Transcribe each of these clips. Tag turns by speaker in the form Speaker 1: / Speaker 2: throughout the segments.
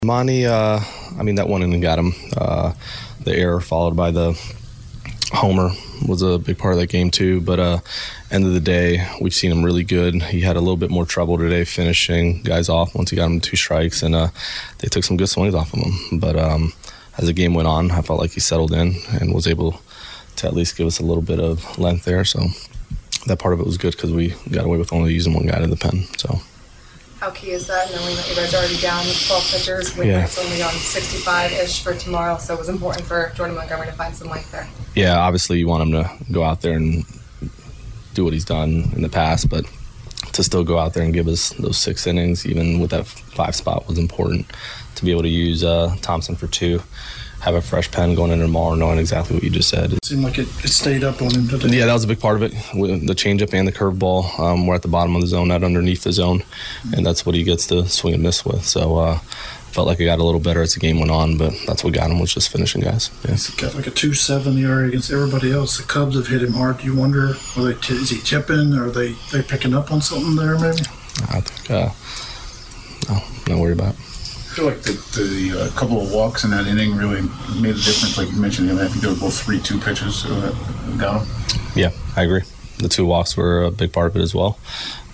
Speaker 1: Monty, that one inning got him. The error followed by the homer was a big part of that game too. But end of the day, we've seen him really good. He had a little bit more trouble today finishing guys off once he got him 2 strikes, and they took some good swings off of him. But as the game went on, I felt like he settled in and was able to at least give us a little bit of length there. So that part of it was good because we got away with only using one guy to the pen. So.
Speaker 2: How key is that, knowing that you guys are already down with 12 pitchers? It's only on 65-ish for tomorrow, so it was important for Jordan Montgomery to find some length there. Yeah,
Speaker 1: obviously you want him to go out there and do what he's done in the past, but to still go out there and give us those 6 innings, even with that 5 spot, was important. To be able to use Thompson for 2, have a fresh pen going into tomorrow, knowing exactly what you just said.
Speaker 3: It seemed like it stayed up on him today.
Speaker 1: Yeah, that was a big part of it. With the changeup and the curveball, we're at the bottom of the zone, not underneath the zone, and that's what he gets to swing and miss with. So felt like it got a little better as the game went on, but that's what got him, was just finishing guys. Yeah.
Speaker 3: He's got like a 2.7 ERA against everybody else. The Cubs have hit him hard. Do you wonder, is he tipping, or are they picking up on something there maybe?
Speaker 1: I think, no, not worried about it.
Speaker 4: I feel like the couple of walks in that inning really made a difference. Like you mentioned, I think they were both 3-2 pitches that got him.
Speaker 1: Yeah, I agree. The 2 walks were a big part of it as well.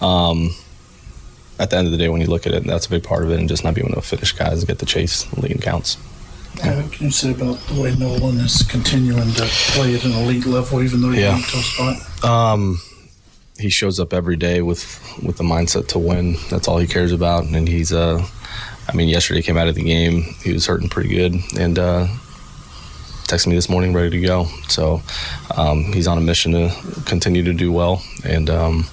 Speaker 1: At the end of the day, when you look at it, that's a big part of it, and just not being able to finish guys and get the chase leading counts.
Speaker 3: Yeah. What can you say about the way Nolan is continuing to play at an elite level, even though he's in a tough spot?
Speaker 1: He shows up every day with the mindset to win. That's all he cares about, and he's yesterday came out of the game, he was hurting pretty good, and texted me this morning ready to go. So he's on a mission to continue to do well, and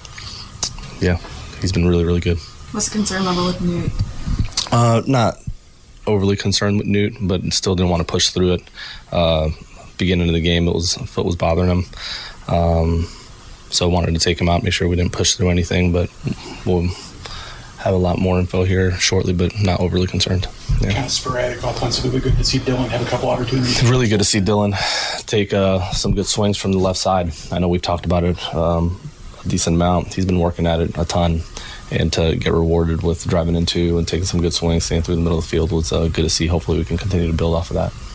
Speaker 1: he's been really, really good.
Speaker 2: What's the concern level with Newt?
Speaker 1: Not overly concerned with Newt, but still didn't want to push through it. Beginning of the game, foot was bothering him. So I wanted to take him out, make sure we didn't push through anything, but we'll have a lot more info here shortly, but not overly concerned.
Speaker 5: Yeah. Kind of sporadic offensively, good to see Dylan have a couple opportunities.
Speaker 1: It's really good to see Dylan take some good swings from the left side. I know we've talked about it a decent amount. He's been working at it a ton, and to get rewarded with driving into and taking some good swings, staying through the middle of the field was good to see. Hopefully we can continue to build off of that.